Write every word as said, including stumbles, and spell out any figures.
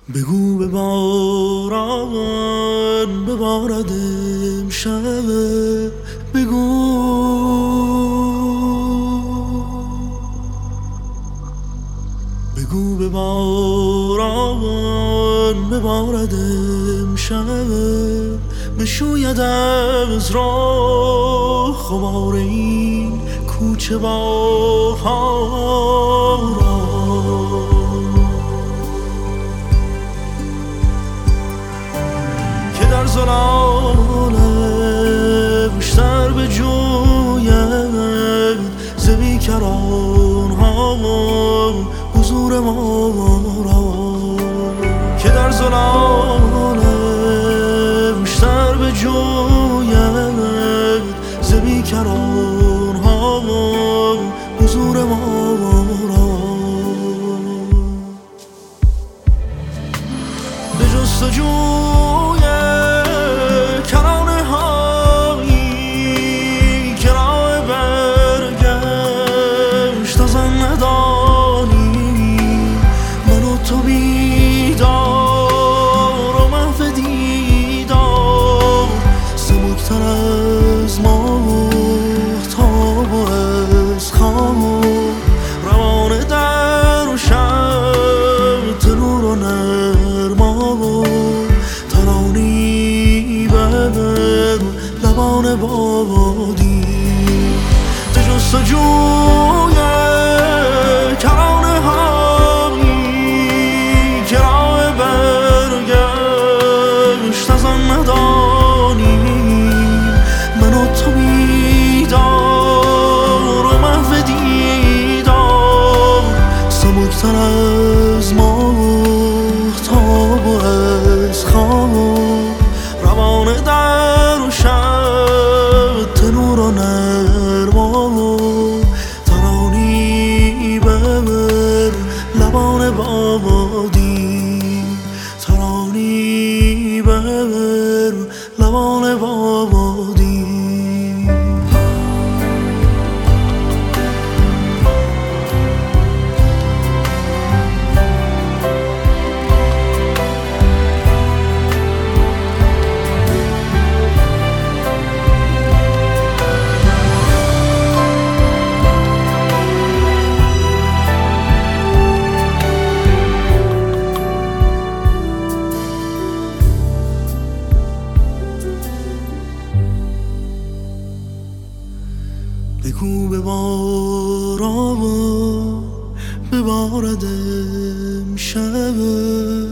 بگو به باران ببارد امشب، بگو بگو به باران ببارد امشب، بشوید از راه خمار این کوچه بهار را، که در ظلالش سر به جوید ز بیکران ها حضور ما را، که در ظلالش سر به جوید ز بیکران ها حضور ما را، به جستجوی کرانه هایی که راه برگشت از آن ندانی، من و تو بیدار و محو دیدار، سبکتر از ماهتاب و از خواب، روانه در و شب تنور و نرما و ترانی بر لبان بادی، به جستجوی کرانه هایی که راه برگشت از آن ندانیم، من و تو بیدار و محو دیدار، سبکتر از ماهتاب و از خواب، روانه در و شب تنور و نرما و ترانی بر لبان بادی، ترانی بر لبان بادی. بگو به باران ببارد امشب،